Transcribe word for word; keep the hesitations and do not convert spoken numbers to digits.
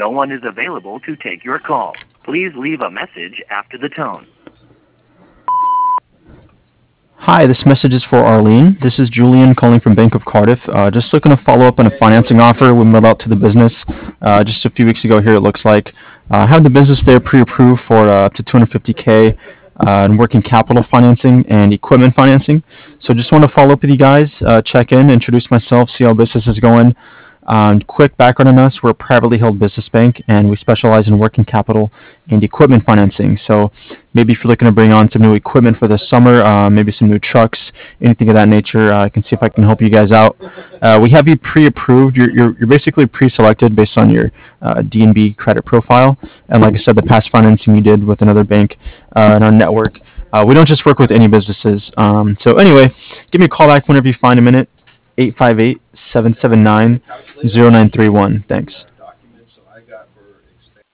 No one is available to take your call. Please leave a message after the tone. Hi, this message is for Arlene. This is Julian calling from Bank of Cardiff. Uh, just looking to follow up on a financing offer we mailed out to the business uh, just a few weeks ago here, it looks like. Uh, I have the business there pre-approved for uh, up to two hundred fifty K uh, in working capital financing and equipment financing. So just want to follow up with you guys, uh, check in, introduce myself, see how business is going. Um, quick background on us, we're a privately held business bank and we specialize in working capital and equipment financing. So maybe if you're looking to bring on some new equipment for the summer, uh, maybe some new trucks, anything of that nature, uh, I can see if I can help you guys out. Uh, we have you pre-approved. You're, you're, you're basically pre-selected based on your uh, D N B credit profile. And like I said, the past financing you did with another bank uh, in our network. Uh, we don't just work with any businesses. Um, so anyway, give me a call back whenever you find a minute. eight five eight, seven seven nine, zero nine three one. Thanks.